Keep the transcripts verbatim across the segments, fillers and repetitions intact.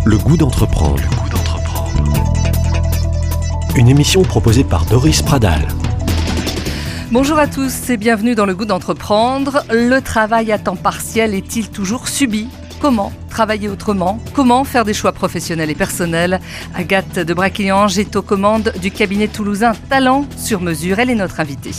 Le goût d'entreprendre. Le goût d'entreprendre. Une émission proposée par Doris Pradal. Bonjour à tous et bienvenue dans Le goût d'entreprendre. Le travail à temps partiel est-il toujours subi ? Comment travailler autrement ? Comment faire des choix professionnels et personnels ? Agathe de Braquillange est aux commandes du cabinet toulousain Talent sur mesure. Elle est notre invitée.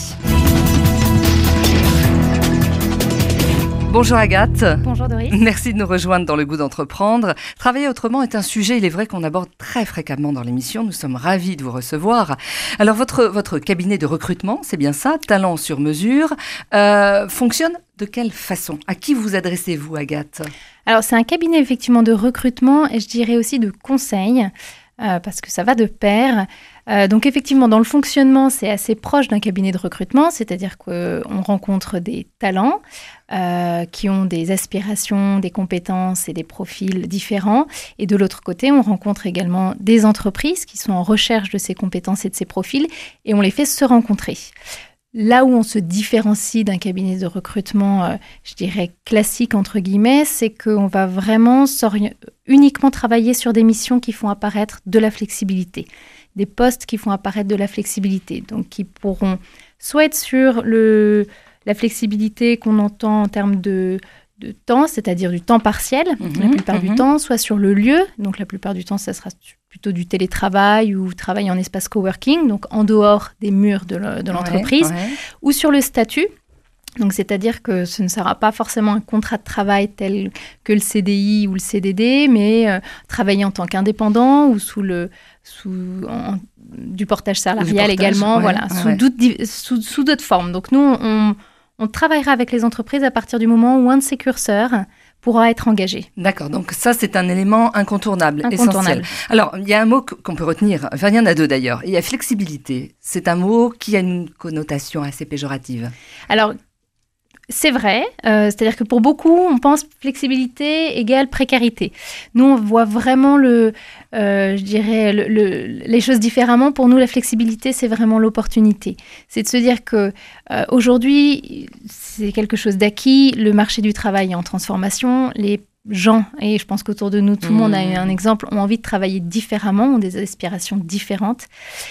Bonjour Agathe. Bonjour Doris. Merci de nous rejoindre dans Le goût d'entreprendre. Travailler autrement est un sujet, il est vrai, qu'on aborde très fréquemment dans l'émission. Nous sommes ravis de vous recevoir. Alors votre, votre cabinet de recrutement, c'est bien ça, Talent sur mesure, euh, fonctionne de quelle façon ? À qui vous adressez-vous, Agathe ? Alors c'est un cabinet effectivement de recrutement et je dirais aussi de conseil. Euh, parce que ça va de pair. Euh, donc effectivement, dans le fonctionnement, c'est assez proche d'un cabinet de recrutement, c'est-à-dire qu'on rencontre des talents euh, qui ont des aspirations, des compétences et des profils différents. Et de l'autre côté, on rencontre également des entreprises qui sont en recherche de ces compétences et de ces profils et on les fait se rencontrer. Là où on se différencie d'un cabinet de recrutement, euh, je dirais classique entre guillemets, c'est qu'on va vraiment uniquement travailler sur des missions qui font apparaître de la flexibilité, des postes qui font apparaître de la flexibilité, donc qui pourront soit être sur le, la flexibilité qu'on entend en termes de, de temps, c'est-à-dire du temps partiel, mmh, la plupart mmh. du temps, soit sur le lieu, donc la plupart du temps, ça sera plutôt du télétravail ou travail en espace coworking, donc en dehors des murs de, le, de l'entreprise, ouais, ouais. ou sur le statut. Donc, c'est-à-dire que ce ne sera pas forcément un contrat de travail tel que le C D I ou le C D D, mais euh, travailler en tant qu'indépendant ou sous le sous en, du portage salarial du portage, également, ouais, voilà, ouais, sous, ouais. D'autres, sous, sous d'autres formes. Donc, nous, on, on travaillera avec les entreprises à partir du moment où un de ces curseurs pourra être engagé. D'accord, donc ça, c'est un élément incontournable, incontournable. essentiel. Alors, il y a un mot qu'on peut retenir, enfin, il y en a deux d'ailleurs. Il y a flexibilité, c'est un mot qui a une connotation assez péjorative. Alors, c'est vrai, euh, c'est-à-dire que pour beaucoup, on pense flexibilité égale précarité. Nous, on voit vraiment le, euh, je dirais, le, le, les choses différemment. Pour nous, la flexibilité, c'est vraiment l'opportunité. C'est de se dire que euh, aujourd'hui, c'est quelque chose d'acquis. Le marché du travail est en transformation. Les gens, et je pense qu'autour de nous, tout le mmh. monde a eu un exemple, ont envie de travailler différemment, ont des aspirations différentes.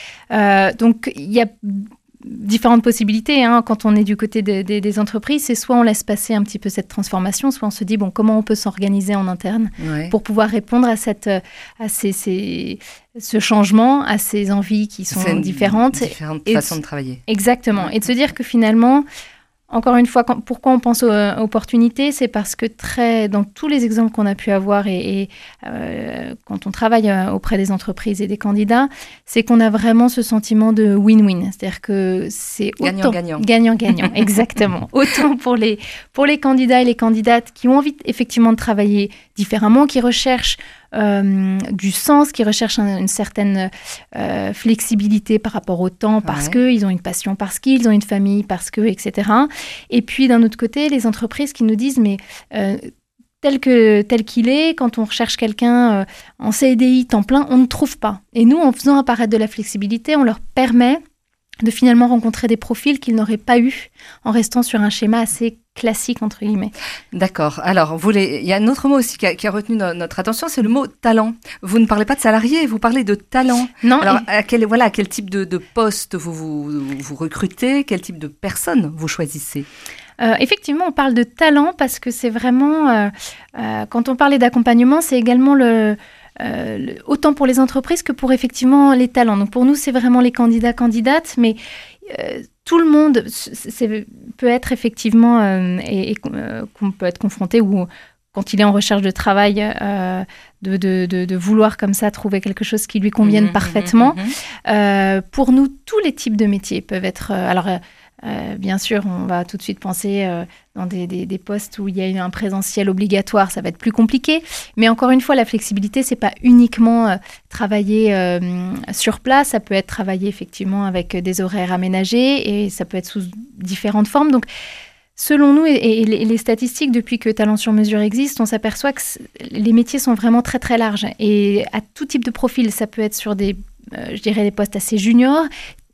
Euh, donc, il y a différentes possibilités, hein. Quand on est du côté de, de, des entreprises, c'est soit on laisse passer un petit peu cette transformation, soit on se dit bon, comment on peut s'organiser en interne ouais. pour pouvoir répondre à, cette, à ces, ces, ce changement, à ces envies qui sont c'est différentes. Différentes et façons de travailler. Exactement. Ouais. Et de se dire que finalement, encore une fois, quand, pourquoi on pense aux euh, opportunités, c'est parce que très, dans tous les exemples qu'on a pu avoir et, et euh, quand on travaille euh, auprès des entreprises et des candidats, c'est qu'on a vraiment ce sentiment de win-win. C'est-à-dire que c'est autant... Gagnant-gagnant. Gagnant-gagnant, exactement. Autant pour les, pour les candidats et les candidates qui ont envie effectivement de travailler différemment, qui recherchent Euh, du sens, qui recherchent un, une certaine euh, flexibilité par rapport au temps, parce ouais. qu'ils ont une passion, parce qu'ils ont une famille, parce que, et cetera. Et puis, d'un autre côté, les entreprises qui nous disent, mais euh, tel, que, tel qu'il est, quand on recherche quelqu'un euh, en C D I temps plein, on ne trouve pas. Et nous, en faisant apparaître de la flexibilité, on leur permet de finalement rencontrer des profils qu'ils n'auraient pas eu en restant sur un schéma assez classique, entre guillemets. D'accord. Alors, vous les... il y a un autre mot aussi qui a, qui a retenu no- notre attention, c'est le mot talent. Vous ne parlez pas de salarié, vous parlez de talent. Non. Alors, et... à quel, voilà, à quel type de, de poste vous, vous, vous recrutez ? Quel type de personne vous choisissez ? Euh, effectivement, on parle de talent parce que c'est vraiment... Euh, euh, quand on parlait d'accompagnement, c'est également le... Euh, le, autant pour les entreprises que pour effectivement les talents. Donc pour nous, c'est vraiment les candidats, candidates, mais euh, tout le monde c'est, peut être effectivement, euh, et, et euh, qu'on peut être confronté ou quand il est en recherche de travail, euh, de, de, de, de vouloir comme ça trouver quelque chose qui lui convienne mmh, parfaitement. Mmh, mmh. Euh, pour nous, tous les types de métiers peuvent être... Euh, alors, Euh, bien sûr, on va tout de suite penser euh, dans des, des, des postes où il y a un présentiel obligatoire, ça va être plus compliqué. Mais encore une fois, la flexibilité, c'est pas uniquement euh, travailler euh, sur place, ça peut être travailler effectivement avec des horaires aménagés et ça peut être sous différentes formes. Donc, selon nous et, et les statistiques, depuis que Talent sur mesure existe, on s'aperçoit que les métiers sont vraiment très très larges et à tout type de profil. Ça peut être sur des, euh, je dirais, des postes assez juniors,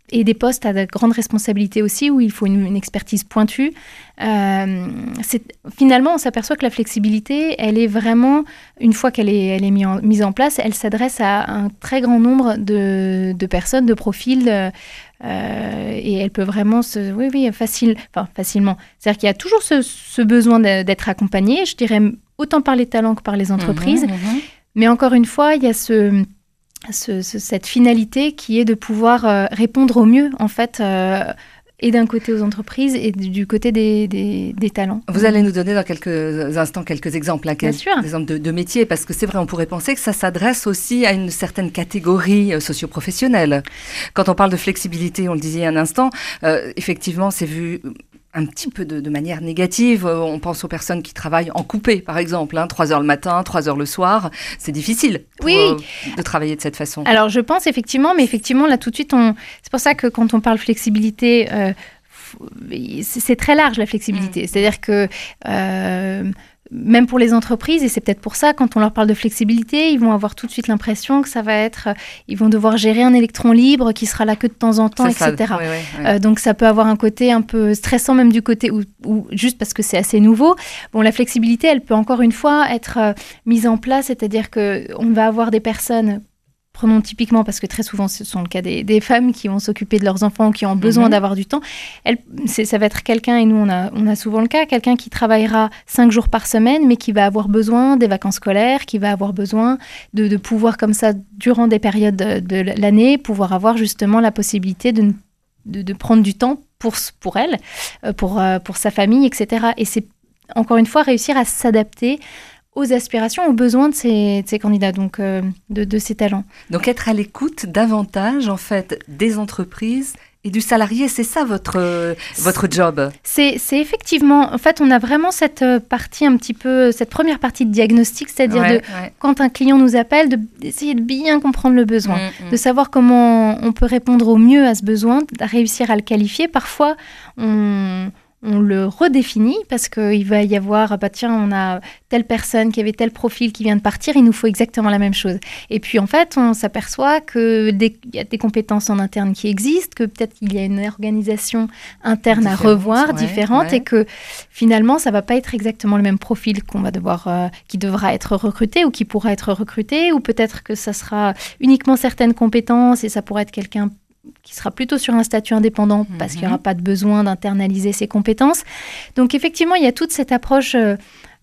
et des postes à de grandes responsabilités aussi, où il faut une, une expertise pointue. Euh, c'est, finalement, on s'aperçoit que la flexibilité, elle est vraiment, une fois qu'elle est, elle est mise en, mise en place, elle s'adresse à un très grand nombre de, de personnes, de profils, euh, et elle peut vraiment se, oui, oui, facile, enfin, facilement. C'est-à-dire qu'il y a toujours ce, ce besoin de, d'être accompagné, je dirais autant par les talents que par les entreprises. Mmh, mmh. Mais encore une fois, il y a ce... Ce, ce, cette finalité qui est de pouvoir euh, répondre au mieux, en fait, euh, et d'un côté aux entreprises et du côté des, des, des talents. Vous allez nous donner dans quelques instants quelques exemples, hein, Bien quelques sûr. exemples de, de métiers, parce que c'est vrai, on pourrait penser que ça s'adresse aussi à une certaine catégorie euh, socio-professionnelle. Quand on parle de flexibilité, on le disait un instant, euh, effectivement, c'est vu un petit peu de, de manière négative. On pense aux personnes qui travaillent en coupé, par exemple, hein, trois heures le matin, trois heures le soir. C'est difficile pour, oui. euh, de travailler de cette façon. Alors, je pense effectivement, mais effectivement, là, tout de suite, on... c'est pour ça que quand on parle flexibilité, euh, c'est, c'est très large, la flexibilité. Mmh. C'est-à-dire que... Euh, même pour les entreprises, et c'est peut-être pour ça, quand on leur parle de flexibilité, ils vont avoir tout de suite l'impression que ça va être... Ils vont devoir gérer un électron libre qui sera là que de temps en temps, c'est et cetera. Oui, oui, oui. Euh, donc, ça peut avoir un côté un peu stressant, même du côté où, où juste parce que c'est assez nouveau. Bon, la flexibilité, elle peut encore une fois être euh, mise en place, c'est-à-dire qu'on va avoir des personnes... Prenons typiquement, parce que très souvent, ce sont le cas des, des femmes qui vont s'occuper de leurs enfants, qui ont besoin mmh. d'avoir du temps. Elle, c'est, ça va être quelqu'un, et nous, on a, on a souvent le cas, quelqu'un qui travaillera cinq jours par semaine, mais qui va avoir besoin des vacances scolaires, qui va avoir besoin de, de pouvoir, comme ça, durant des périodes de, de l'année, pouvoir avoir justement la possibilité de, de, de prendre du temps pour, pour elle, pour, pour sa famille, et cetera. Et c'est, encore une fois, réussir à s'adapter aux aspirations, aux besoins de ces, de ces candidats, donc euh, de, de ces talents. Donc être à l'écoute davantage, en fait, des entreprises et du salarié, c'est ça votre, euh, votre job? c'est, c'est effectivement, en fait, on a vraiment cette partie un petit peu, cette première partie de diagnostic, c'est-à-dire ouais, de, ouais. quand un client nous appelle, de, d'essayer de bien comprendre le besoin, mmh, mmh. de savoir comment on peut répondre au mieux à ce besoin, de réussir à le qualifier. Parfois, on... on le redéfinit parce qu'il va y avoir, bah tiens, on a telle personne qui avait tel profil qui vient de partir, il nous faut exactement la même chose. Et puis en fait, on s'aperçoit qu'il y a des compétences en interne qui existent, que peut-être qu'il y a une organisation interne différente, à revoir, ouais, différente, ouais. Et que finalement, ça ne va pas être exactement le même profil qu'on va devoir, euh, qui devra être recruté ou qui pourra être recruté, ou peut-être que ça sera uniquement certaines compétences et ça pourrait être quelqu'un qui sera plutôt sur un statut indépendant parce mmh. qu'il n'y aura pas de besoin d'internaliser ses compétences. Donc effectivement, il y a toute cette approche de,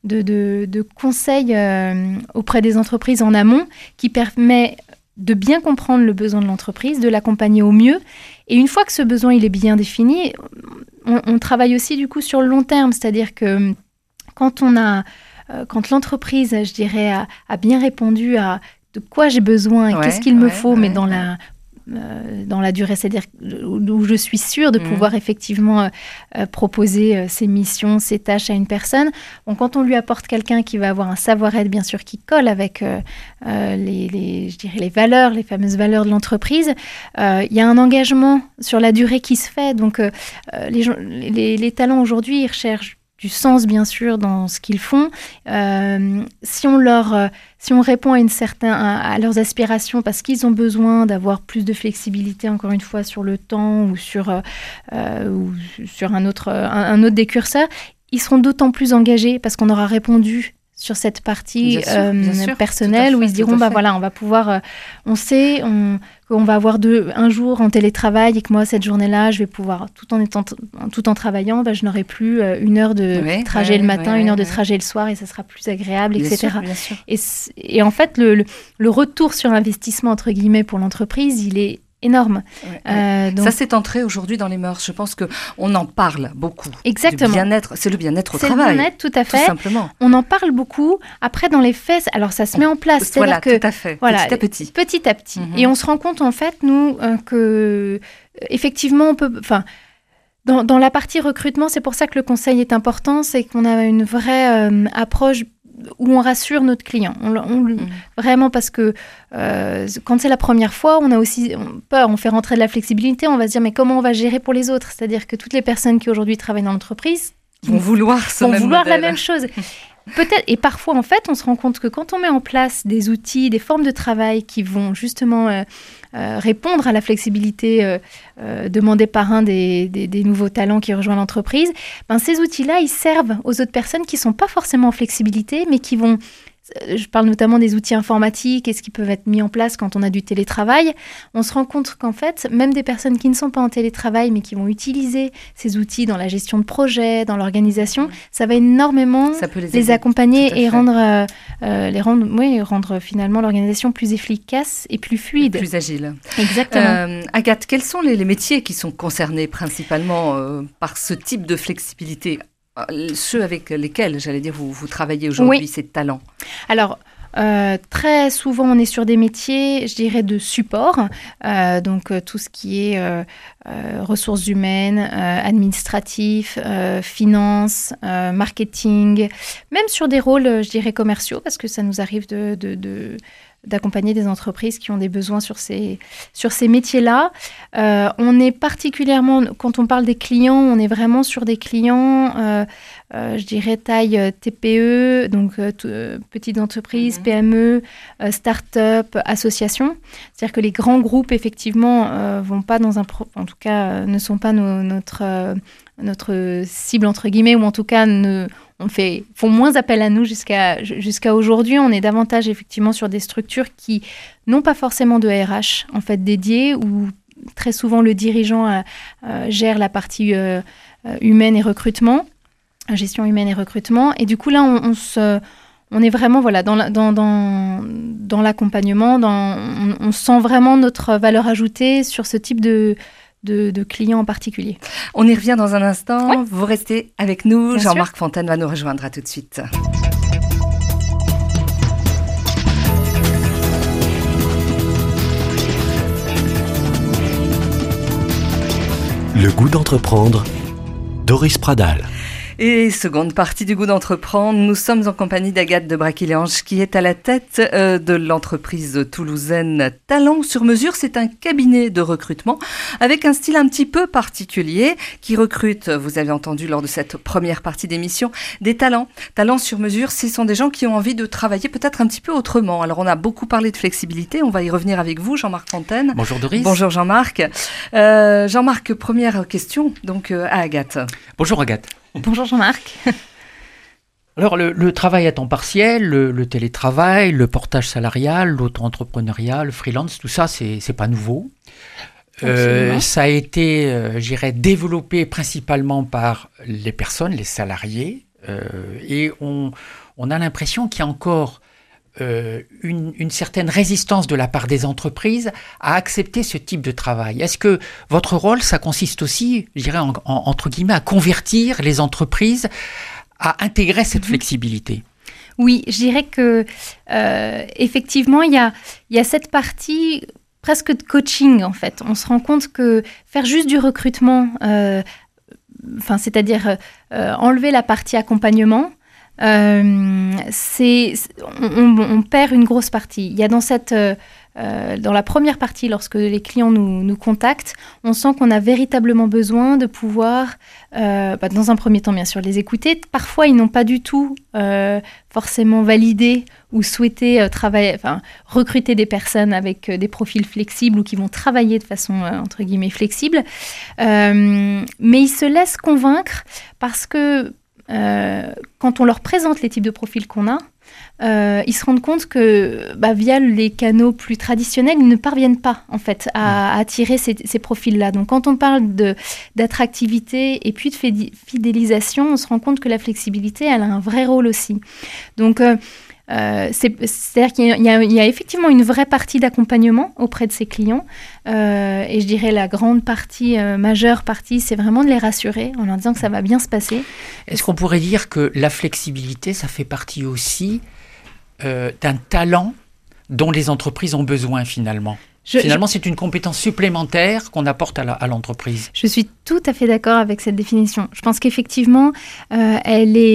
de, de conseil euh, auprès des entreprises en amont qui permet de bien comprendre le besoin de l'entreprise, de l'accompagner au mieux. Et une fois que ce besoin il est bien défini, on, on travaille aussi du coup sur le long terme, c'est-à-dire que quand on a, euh, quand l'entreprise, je dirais, a, a bien répondu à de quoi j'ai besoin et ouais, qu'est-ce qu'il me ouais, faut, ouais, mais dans ouais. la Euh, dans la durée, c'est-à-dire où je suis sûre de mmh. pouvoir effectivement euh, proposer euh, ces missions, ces tâches à une personne. Bon, quand on lui apporte quelqu'un qui va avoir un savoir-être, bien sûr, qui colle avec euh, euh, les, les, je dirais les valeurs, les fameuses valeurs de l'entreprise, il euh, y a un engagement sur la durée qui se fait. Donc, euh, les, les, les talents aujourd'hui, ils recherchent du sens, bien sûr, dans ce qu'ils font. Euh, si on leur... Euh, Si on répond à, une certain, à, à leurs aspirations parce qu'ils ont besoin d'avoir plus de flexibilité, encore une fois, sur le temps ou sur, euh, ou sur un, autre, un, un autre des curseurs, ils seront d'autant plus engagés parce qu'on aura répondu sur cette partie bien sûr, euh, bien sûr, personnelle fait, où ils se diront, bah voilà, on va pouvoir, euh, on sait on, qu'on va avoir deux, un jour en télétravail et que moi, cette journée-là, je vais pouvoir, tout en, étant, tout en travaillant, bah, je n'aurai plus euh, une heure de ouais, trajet ouais, le matin, ouais, une heure ouais, de trajet ouais. le soir et ça sera plus agréable, bien et cetera. Sûr, bien sûr. Et, et en fait, le, le, le retour sur investissement, entre guillemets, pour l'entreprise, il est énorme. Ouais, ouais. Euh, donc... Ça, c'est entré aujourd'hui dans les mœurs. Je pense qu'on en parle beaucoup. Exactement. Du bien-être, c'est le bien-être au c'est travail. C'est le bien-être, tout à fait. Tout simplement. On en parle beaucoup. Après, dans les faits, alors ça se met en place. C'est-à-dire voilà, que, tout à fait. Voilà, petit à petit. Petit à petit. Mm-hmm. Et on se rend compte, en fait, nous, euh, que effectivement, on peut... Enfin, dans, dans la partie recrutement, c'est pour ça que le conseil est important, c'est qu'on a une vraie euh, approche où on rassure notre client. On, on, mmh. Vraiment parce que euh, quand c'est la première fois, on a aussi peur, on fait rentrer de la flexibilité, on va se dire mais comment on va gérer pour les autres ? C'est-à-dire que toutes les personnes qui aujourd'hui travaillent dans l'entreprise vont vouloir, ce vont même vouloir modèle. la même chose. Peut-être, et parfois en fait, on se rend compte que quand on met en place des outils, des formes de travail qui vont justement euh, euh, répondre à la flexibilité euh, euh, demandée par un des, des, des nouveaux talents qui rejoint l'entreprise, ben, ces outils-là, ils servent aux autres personnes qui ne sont pas forcément en flexibilité, mais qui vont... Je parle notamment des outils informatiques et ce qui peuvent être mis en place quand on a du télétravail. On se rend compte qu'en fait, même des personnes qui ne sont pas en télétravail, mais qui vont utiliser ces outils dans la gestion de projets, dans l'organisation, ça va énormément ça peut les, les accompagner et fait. rendre, euh, euh, les rendre, oui, rendre finalement l'organisation plus efficace et plus fluide. Et plus agile. Exactement. Euh, Agathe, quels sont les, les métiers qui sont concernés principalement euh, par ce type de flexibilité ? Ceux avec lesquels, j'allais dire, vous, vous travaillez aujourd'hui, oui. ces talents. Alors, euh, très souvent, on est sur des métiers, je dirais, de support. Euh, donc, euh, tout ce qui est euh, euh, ressources humaines, euh, administratifs, euh, finances, euh, marketing, même sur des rôles, je dirais, commerciaux, parce que ça nous arrive de... de, de d'accompagner des entreprises qui ont des besoins sur ces, sur ces métiers-là. Euh, on est particulièrement, quand on parle des clients, on est vraiment sur des clients, euh, euh, je dirais taille T P E, donc euh, t- euh, petites entreprises, mmh. P M E, euh, start-up, associations. C'est-à-dire que les grands groupes, effectivement, euh, vont pas dans un... Pro- en tout cas, euh, ne sont pas nos, notre, euh, notre cible, entre guillemets, ou en tout cas, ne... On fait, font moins appel à nous jusqu'à, jusqu'à aujourd'hui. On est davantage effectivement sur des structures qui n'ont pas forcément de R H en fait dédié, où très souvent le dirigeant euh, euh, gère la partie euh, humaine et recrutement, gestion humaine et recrutement. Et du coup là, on, on se, on est vraiment voilà dans, la, dans, dans, dans l'accompagnement. Dans, on, on sent vraiment notre valeur ajoutée sur ce type de De, de clients en particulier. On y revient dans un instant. Ouais. Vous restez avec nous. Bien Jean-Marc sûr. Fontaine va nous rejoindre. À tout de suite. Le goût d'entreprendre, Doris Pradal. Et seconde partie du goût d'entreprendre, nous sommes en compagnie d'Agathe de Braquillange qui est à la tête euh, de l'entreprise toulousaine Talent sur mesure. C'est un cabinet de recrutement avec un style un petit peu particulier qui recrute, vous avez entendu lors de cette première partie d'émission, des talents. Talents sur mesure, ce sont des gens qui ont envie de travailler peut-être un petit peu autrement. Alors on a beaucoup parlé de flexibilité, on va y revenir avec vous, Jean-Marc Fontaine. Bonjour Doris. Bonjour Jean-Marc. Euh, Jean-Marc, première question donc euh, à Agathe. Bonjour Agathe. Bonjour Jean-Marc. Alors le, le travail à temps partiel, le, le télétravail, le portage salarial, l'auto-entrepreneuriat, le freelance, tout ça, c'est, c'est pas nouveau. Euh, ça a été, euh, je dirais, développé principalement par les personnes, les salariés, euh, et on, on a l'impression qu'il y a encore euh, une, une certaine résistance de la part des entreprises à accepter ce type de travail. Est-ce que votre rôle, ça consiste aussi, je dirais, en, en, entre guillemets, à convertir les entreprises à intégrer cette mmh. flexibilité? Oui, je dirais que euh, effectivement, il y a, il y a cette partie presque de coaching, en fait. On se rend compte que faire juste du recrutement, euh, enfin, c'est-à-dire euh, enlever la partie accompagnement, euh, c'est, on, on perd une grosse partie. Il y a dans cette... Euh, Euh, dans la première partie, lorsque les clients nous, nous contactent, on sent qu'on a véritablement besoin de pouvoir, euh, bah, dans un premier temps bien sûr, les écouter. Parfois, ils n'ont pas du tout euh, forcément validé ou souhaité euh, travailler, enfin, recruter des personnes avec euh, des profils flexibles ou qui vont travailler de façon, euh, entre guillemets, flexible. Euh, mais ils se laissent convaincre parce que euh, quand on leur présente les types de profils qu'on a, Euh, ils se rendent compte que bah, via les canaux plus traditionnels, ils ne parviennent pas en fait à, à attirer ces, ces profils-là. Donc quand on parle de, d'attractivité et puis de fidélisation, on se rend compte que la flexibilité, elle a un vrai rôle aussi. Donc euh, euh, c'est, c'est-à-dire qu'il y a, il y a effectivement une vraie partie d'accompagnement auprès de ces clients. Euh, et je dirais la grande partie, euh, majeure partie, c'est vraiment de les rassurer en leur disant que ça va bien se passer. Est-ce qu'on pourrait dire que la flexibilité, ça fait partie aussi euh, d'un talent dont les entreprises ont besoin finalement? Je, Finalement, je... c'est une compétence supplémentaire qu'on apporte à, la, à l'entreprise. Je suis tout à fait d'accord avec cette définition. Je pense qu'effectivement, euh, elle est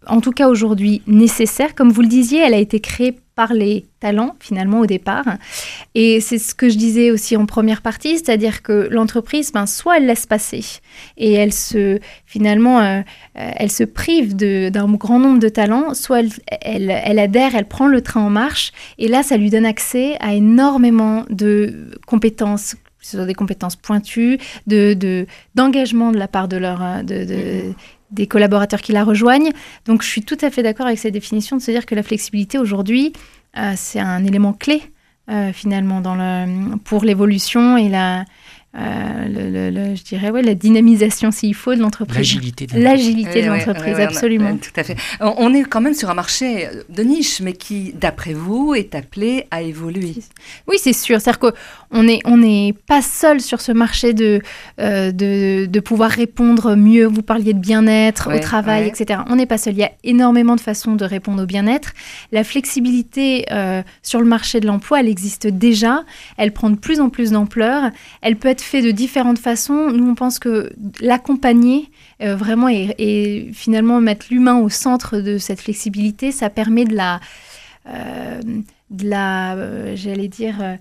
en tout cas aujourd'hui, nécessaire. Comme vous le disiez, elle a été créée par les talents, finalement, au départ. Et c'est ce que je disais aussi en première partie, c'est-à-dire que l'entreprise, ben, soit elle laisse passer et elle se, finalement, euh, elle se prive de, d'un grand nombre de talents, soit elle, elle, elle adhère, elle prend le train en marche, et là, ça lui donne accès à énormément de compétences, que ce soit des compétences pointues, de, de, d'engagement de la part de leur... De, de, mmh. des collaborateurs qui la rejoignent. Donc, je suis tout à fait d'accord avec cette définition de se dire que la flexibilité, aujourd'hui, euh, c'est un élément clé, euh, finalement, dans le, pour l'évolution et la, euh, le, le, le, je dirais, ouais, la dynamisation, s'il faut, de l'entreprise. L'agilité de l'entreprise. L'agilité de l'entreprise, ouais, ouais, absolument. Ouais, tout à fait. On est quand même sur un marché de niche, mais qui, d'après vous, est appelé à évoluer. Oui, c'est sûr. C'est-à-dire qu'on n'est on n'est pas seul sur ce marché de, euh, de, de pouvoir répondre mieux. Vous parliez de bien-être ouais, au travail, ouais. et cetera. On n'est pas seul. Il y a énormément de façons de répondre au bien-être. La flexibilité euh, sur le marché de l'emploi, elle existe déjà. Elle prend de plus en plus d'ampleur. Elle peut être faite de différentes façons. Nous, on pense que l'accompagner euh, vraiment et, et finalement mettre l'humain au centre de cette flexibilité, ça permet de la... Euh, de la, euh, j'allais dire, euh,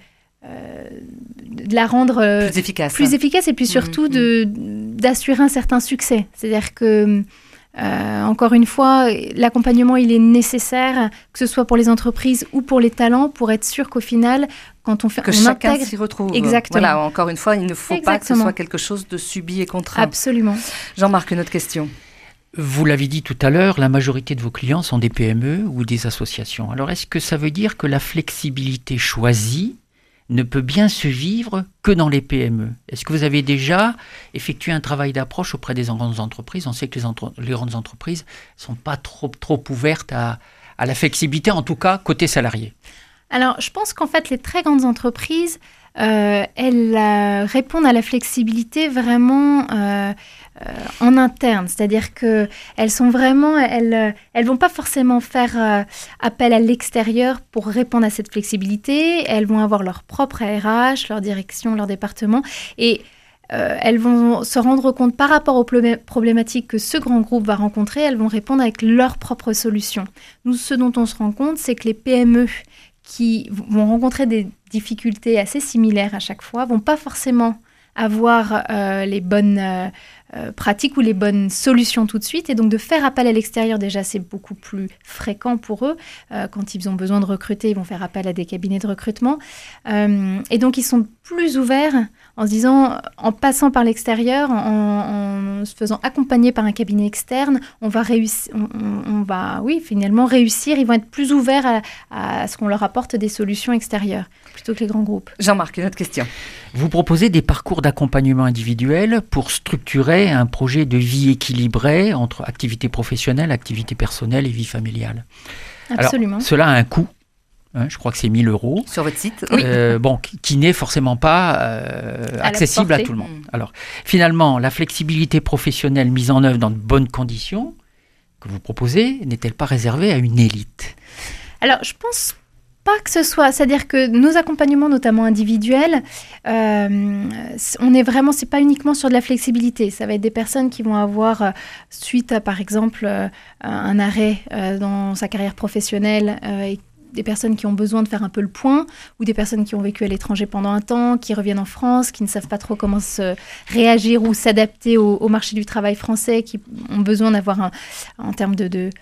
de la rendre euh, plus efficace, plus efficace et puis surtout mmh, de, d'assurer un certain succès. C'est-à-dire que, euh, encore une fois, l'accompagnement, il est nécessaire, que ce soit pour les entreprises ou pour les talents, pour être sûr qu'au final, quand on fait... Que on chacun intègre... s'y retrouve. Exactement. Voilà, encore une fois, il ne faut Exactement. pas que ce soit quelque chose de subi et contraint. Absolument. Jean-Marc, une autre question. Vous l'avez dit tout à l'heure, la majorité de vos clients sont des P M E ou des associations. Alors, est-ce que ça veut dire que la flexibilité choisie ne peut bien se vivre que dans les P M E? Est-ce que vous avez déjà effectué un travail d'approche auprès des grandes entreprises? On sait que les, entre- les grandes entreprises ne sont pas trop, trop ouvertes à, à la flexibilité, en tout cas côté salarié. Alors, je pense qu'en fait, les très grandes entreprises, euh, elles euh, répondent à la flexibilité vraiment euh, euh, en interne. C'est-à-dire qu'elles sont vraiment... Elles elles vont pas forcément faire euh, appel à l'extérieur pour répondre à cette flexibilité. Elles vont avoir leur propre A R H, leur direction, leur département. Et euh, elles vont se rendre compte par rapport aux problématiques que ce grand groupe va rencontrer. Elles vont répondre avec leurs propres solutions. Nous, ce dont on se rend compte, c'est que les P M E qui vont rencontrer des difficultés assez similaires à chaque fois, vont pas forcément avoir euh, les bonnes euh, euh, pratiques ou les bonnes solutions tout de suite. Et donc, de faire appel à l'extérieur, déjà, c'est beaucoup plus fréquent pour eux. Euh, quand ils ont besoin de recruter, ils vont faire appel à des cabinets de recrutement. Euh, et donc, ils sont plus ouverts en se disant, en passant par l'extérieur, en, en se faisant accompagner par un cabinet externe, on va réussir, on, on va, oui, finalement réussir. Ils vont être plus ouverts à, à ce qu'on leur apporte des solutions extérieures, plutôt que les grands groupes. Jean-Marc, une autre question. Vous proposez des parcours d'accompagnement individuel pour structurer un projet de vie équilibrée entre activité professionnelle, activité personnelle et vie familiale. Absolument. Alors, cela a un coût. Hein, je crois que c'est mille euros. Sur votre site. Euh, bon, qui, qui n'est forcément pas euh, à accessible à tout le monde. Mmh. Alors, finalement, la flexibilité professionnelle mise en œuvre dans de bonnes conditions que vous proposez n'est-elle pas réservée à une élite? Alors, je pense pas que ce soit, c'est-à-dire que nos accompagnements, notamment individuels, euh, on est vraiment, c'est pas uniquement sur de la flexibilité. Ça va être des personnes qui vont avoir, euh, suite à par exemple euh, un arrêt euh, dans sa carrière professionnelle, euh, et des personnes qui ont besoin de faire un peu le point, ou des personnes qui ont vécu à l'étranger pendant un temps, qui reviennent en France, qui ne savent pas trop comment se réagir ou s'adapter au, au marché du travail français, qui ont besoin d'avoir, un, en termes de, de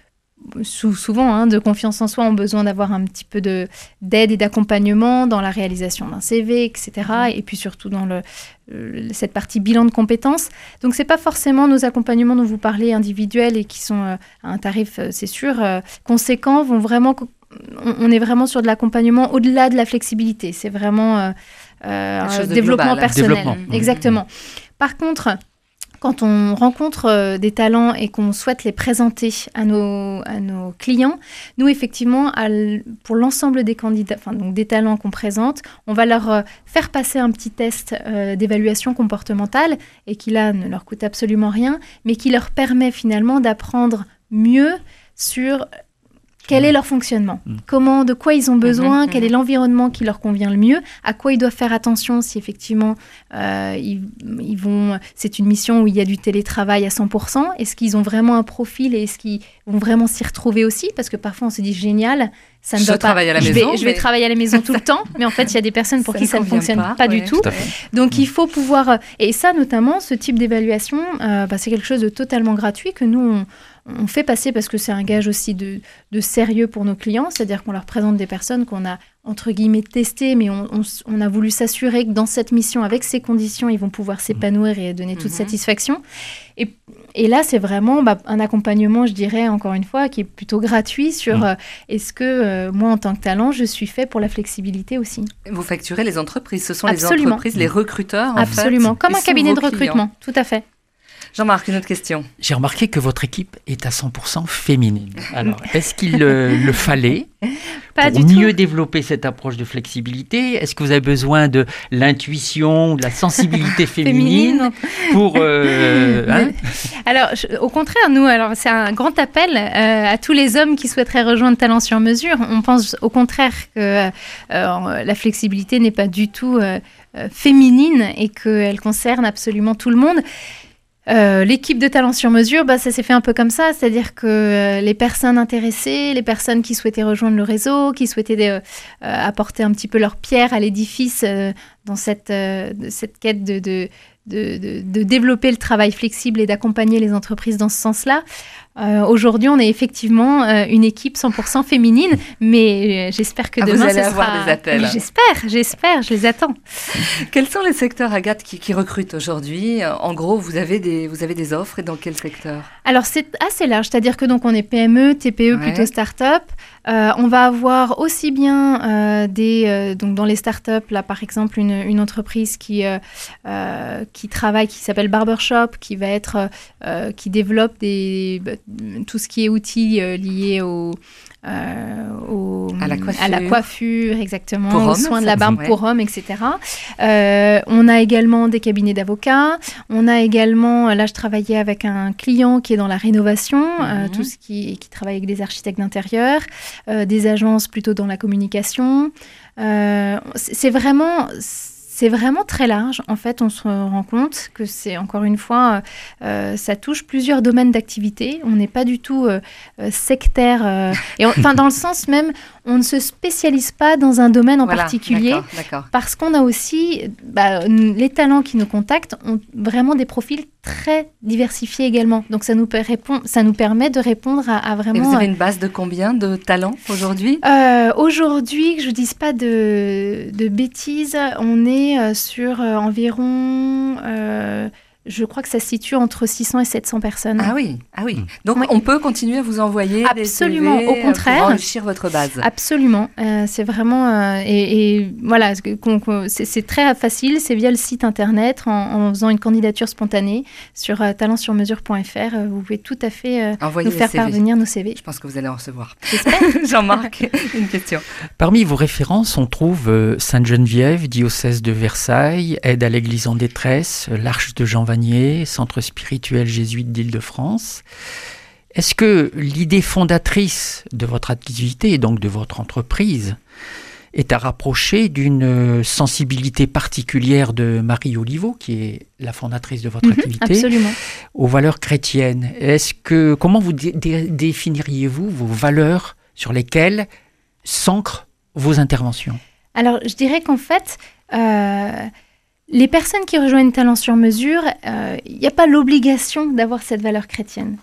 souvent hein, de confiance en soi, ont besoin d'avoir un petit peu de, d'aide et d'accompagnement dans la réalisation d'un C V, et cetera. Et puis surtout dans le, le, cette partie bilan de compétences. Donc, ce n'est pas forcément nos accompagnements dont vous parlez individuels et qui sont euh, à un tarif, euh, c'est sûr, euh, conséquent, vont vraiment... On est vraiment sur de l'accompagnement au-delà de la flexibilité. C'est vraiment euh, euh, un développement global. personnel. Développement. Exactement. Mmh. Par contre, quand on rencontre euh, des talents et qu'on souhaite les présenter à nos, à nos clients, nous, effectivement, à l- pour l'ensemble des candidats, enfin, donc des talents qu'on présente, on va leur euh, faire passer un petit test euh, d'évaluation comportementale et qui, là, ne leur coûte absolument rien, mais qui leur permet finalement d'apprendre mieux sur... quel est leur fonctionnement, mmh. comment, de quoi ils ont besoin, mmh, quel mmh. est l'environnement qui leur convient le mieux, à quoi ils doivent faire attention si effectivement euh, ils, ils vont, c'est une mission où il y a du télétravail à cent pour cent, est-ce qu'ils ont vraiment un profil et est-ce qu'ils vont vraiment s'y retrouver aussi, parce que parfois on se dit génial, ça ne je va pas, à la je, maison, vais, je vais travailler à la maison tout le temps, mais en fait il y a des personnes pour ça qui ça ne fonctionne pas, pas ouais. du tout, tout donc mmh. il faut pouvoir, et ça notamment, ce type d'évaluation, euh, bah, c'est quelque chose de totalement gratuit que nous on On fait passer parce que c'est un gage aussi de, de sérieux pour nos clients, c'est-à-dire qu'on leur présente des personnes qu'on a, entre guillemets, testées, mais on, on, on a voulu s'assurer que dans cette mission, avec ces conditions, ils vont pouvoir s'épanouir et donner toute mmh. satisfaction. Et, et là, c'est vraiment bah, un accompagnement, je dirais, encore une fois, qui est plutôt gratuit sur mmh. euh, est-ce que euh, moi, en tant que talent, je suis fait pour la flexibilité aussi. Vous facturez les entreprises, ce sont Absolument. les entreprises, les recruteurs, en Absolument, fait, comme un cabinet de recrutement, clients. tout à fait. Jean-Marc, une autre question. J'ai remarqué que votre équipe est à cent pour cent féminine. Alors, est-ce qu'il euh, le fallait Pas pour du mieux tout. développer cette approche de flexibilité? Est-ce que vous avez besoin de l'intuition, de la sensibilité féminine, féminine pour... Euh, hein alors, je, au contraire, nous, alors c'est un grand appel euh, à tous les hommes qui souhaiteraient rejoindre Talent sur mesure. On pense au contraire que euh, la flexibilité n'est pas du tout euh, euh, féminine et qu'elle concerne absolument tout le monde. Euh, l'équipe de Talent sur mesure, bah, ça s'est fait un peu comme ça, c'est-à-dire que euh, les personnes intéressées, les personnes qui souhaitaient rejoindre le réseau, qui souhaitaient euh, euh, apporter un petit peu leur pierre à l'édifice euh, dans cette, euh, cette quête de, de, de, de, de développer le travail flexible et d'accompagner les entreprises dans ce sens-là. Euh, aujourd'hui, on est effectivement euh, une équipe cent pour cent féminine, mais euh, j'espère que ah, demain, vous allez ce avoir sera... des appels. J'espère, j'espère, je les attends. Quels sont les secteurs, Agathe, qui, qui recrutent aujourd'hui? En gros, vous avez, des, vous avez des offres et dans quel secteur? Alors, c'est assez large, c'est-à-dire que donc, on est P M E, T P E, ouais. plutôt start-up. Euh, on va avoir aussi bien euh, des, euh, donc dans les startups, là par exemple une, une entreprise qui, euh, euh, qui travaille, qui s'appelle Barbershop, qui va être, euh, qui développe des, bah, tout ce qui est outils euh, liés au, euh, au, à, la à la coiffure, exactement, pour aux hommes, soins de la barbe ouais. pour hommes, et cetera. Euh, on a également des cabinets d'avocats. On a également, là je travaillais avec un client qui est dans la rénovation, mm-hmm. euh, tout ce qui, qui travaille avec des architectes d'intérieur. Euh, des agences plutôt dans la communication. Euh, c'est vraiment... C'est vraiment très large. En fait, on se rend compte que c'est, encore une fois, euh, ça touche plusieurs domaines d'activité. On n'est pas du tout euh, sectaire. Euh, et on, enfin, dans le sens même, on ne se spécialise pas dans un domaine en voilà, particulier. D'accord, d'accord. Parce qu'on a aussi, bah, les talents qui nous contactent ont vraiment des profils très diversifiés également. Donc, ça nous, répond, ça nous permet de répondre à, à vraiment... Et vous avez une base de combien de talents aujourd'hui? euh, Aujourd'hui, que je ne dise pas de, de bêtises, on est sur euh, environ, euh, je crois que ça se situe entre six cents et sept cents personnes. Ah oui, ah oui. Donc oui. on peut continuer à vous envoyer Absolument, des C V au contraire, pour enrichir votre base. Absolument, euh, c'est vraiment euh, et, et voilà, qu'on, qu'on, c'est, c'est très facile, c'est via le site internet en, en faisant une candidature spontanée sur euh, talent sur mesure point f r. Euh, vous pouvez tout à fait euh, nous faire C V. Parvenir nos C V. Je pense que vous allez en recevoir. J'espère. Jean-Marc, une question. Parmi vos références, on trouve euh, Sainte-Geneviève, diocèse de Versailles, Aide à l'Église en détresse, l'Arche de Jean Vanier, Centre spirituel jésuite d'Île-de-France. Est-ce que l'idée fondatrice de votre activité et donc de votre entreprise est à rapprocher d'une sensibilité particulière de Marie Oliveau, qui est la fondatrice de votre mmh, activité, absolument. aux valeurs chrétiennes? Est-ce que, comment vous dé- dé- définiriez-vous vos valeurs sur lesquelles s'ancrent vos interventions? Alors, je dirais qu'en fait, euh, les personnes qui rejoignent Talent sur mesure, il euh, n'y a pas l'obligation d'avoir cette valeur chrétienne.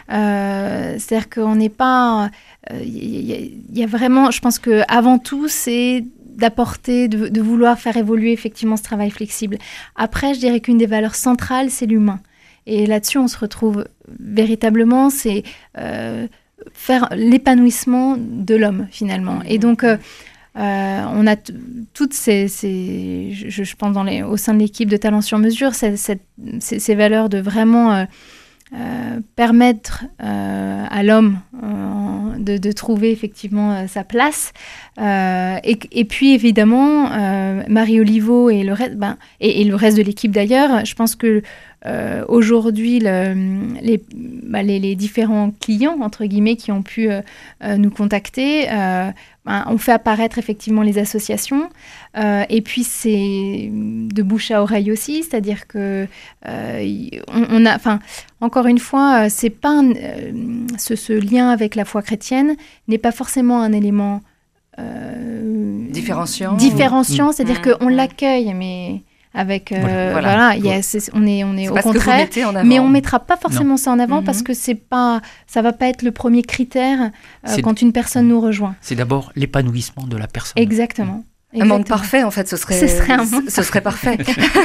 Euh, c'est-à-dire qu'on n'est pas... Il euh, y, y a vraiment... Je pense qu'avant tout, c'est d'apporter, de, de vouloir faire évoluer effectivement ce travail flexible. Après, je dirais qu'une des valeurs centrales, c'est l'humain. Et là-dessus, on se retrouve véritablement, c'est euh, faire l'épanouissement de l'homme, finalement. Et donc... Euh, Euh, on a t- toutes ces, ces je, je pense dans les, au sein de l'équipe de Talent sur mesure, ces, ces, ces valeurs de vraiment euh, euh, permettre euh, à l'homme euh, de, de trouver effectivement euh, sa place. Euh, et, et puis évidemment, euh, Marie Oliveau et le, reste, ben, et, et le reste de l'équipe d'ailleurs, je pense que euh, aujourd'hui, le, les, bah, les, les différents clients, entre guillemets, qui ont pu euh, euh, nous contacter, euh, bah, on fait apparaître effectivement les associations. Euh, et puis, c'est de bouche à oreille aussi, c'est-à-dire que euh, on, on a, enfin, encore une fois, c'est pas un, euh, ce, ce lien avec la foi chrétienne n'est pas forcément un élément euh, différenciant. Différenciant, Mmh. c'est-à-dire Mmh. qu'on l'accueille, mais avec euh, voilà, voilà, voilà. il y a, c'est, on est on est c'est au pas contraire, ce que vous mettez en avant. mais on mettra pas forcément non. ça en avant Mmh. parce que c'est pas, ça va pas être le premier critère euh, quand une personne mmh. nous rejoint. C'est d'abord l'épanouissement de la personne. Exactement. Un monde parfait, en fait, ce serait, ce serait, un monde ce serait parfait.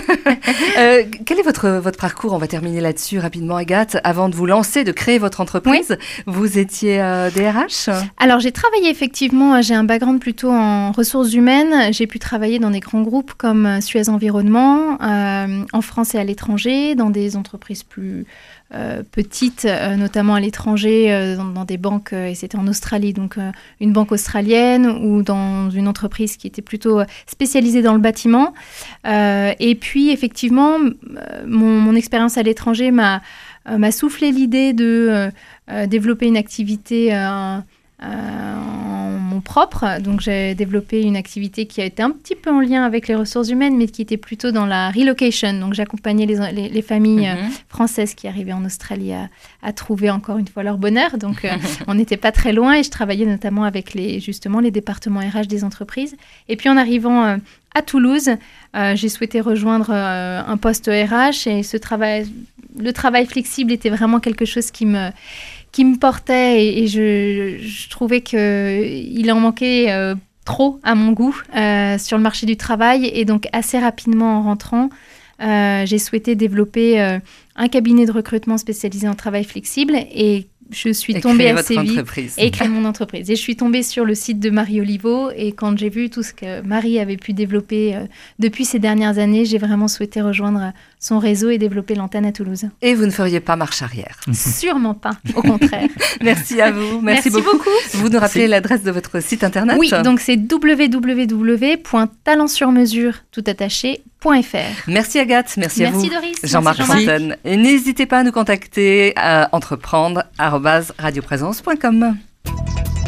euh, quel est votre, votre parcours ? On va terminer là-dessus rapidement, Agathe. Avant de vous lancer, de créer votre entreprise, oui. vous étiez euh, D R H ? Alors, j'ai travaillé effectivement, j'ai un background plutôt en ressources humaines. J'ai pu travailler dans des grands groupes comme Suez Environnement, euh, en France et à l'étranger, dans des entreprises plus... Euh, petites, euh, notamment à l'étranger, euh, dans, dans des banques, euh, et c'était en Australie, donc euh, une banque australienne ou dans une entreprise qui était plutôt spécialisée dans le bâtiment. Euh, et puis, effectivement, euh, mon, mon expérience à l'étranger m'a, euh, m'a soufflé l'idée de euh, euh, développer une activité euh, euh, en mon propre. Donc, j'ai développé une activité qui a été un petit peu en lien avec les ressources humaines, mais qui était plutôt dans la relocation. Donc, j'accompagnais les, les, les familles mm-hmm. euh, françaises qui arrivaient en Australie à, à trouver encore une fois leur bonheur. Donc, euh, on n'était pas très loin et je travaillais notamment avec les, justement les départements R H des entreprises. Et puis, en arrivant euh, à Toulouse, euh, j'ai souhaité rejoindre euh, un poste R H et ce travail, le travail flexible était vraiment quelque chose qui me... qui me portait et, et je, je trouvais qu'il en manquait euh, trop à mon goût euh, sur le marché du travail. Et donc, assez rapidement en rentrant, euh, j'ai souhaité développer euh, un cabinet de recrutement spécialisé en travail flexible et je suis et tombée créer assez votre vite entreprise. et créer mon entreprise. Et je suis tombée sur le site de Marie Oliveau et quand j'ai vu tout ce que Marie avait pu développer euh, depuis ces dernières années, j'ai vraiment souhaité rejoindre son réseau et développer l'antenne à Toulouse. Et vous ne feriez pas marche arrière ? Sûrement pas, au contraire. Merci à vous. Merci, Merci beaucoup. beaucoup. Vous nous rappelez l'adresse de votre site internet ? Oui, donc c'est w w w point talent sur mesure tout attaché point f r. Merci Agathe, merci, merci à vous. Doris. Jean-Marc Fontaine. Et n'hésitez pas à nous contacter à entreprendre arobase radioprésence point com.